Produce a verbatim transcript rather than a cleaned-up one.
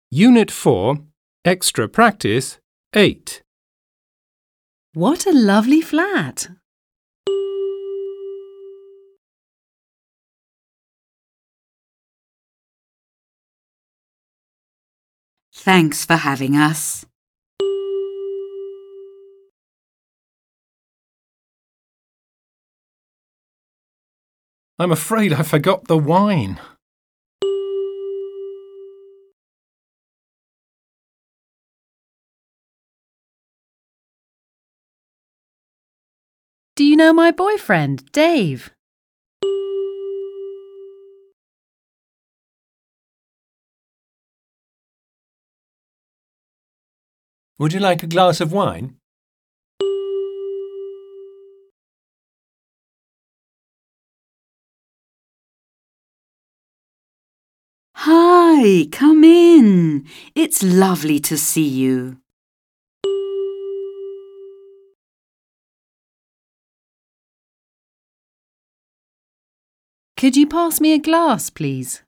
Unit four, Extra Practice eight. What a lovely flat! Thanks for having us. I'm afraid I forgot the wine. Do you know my boyfriend, Dave? Would you like a glass of wine? Hi, come in. It's lovely to see you. Could you pass me a glass, please?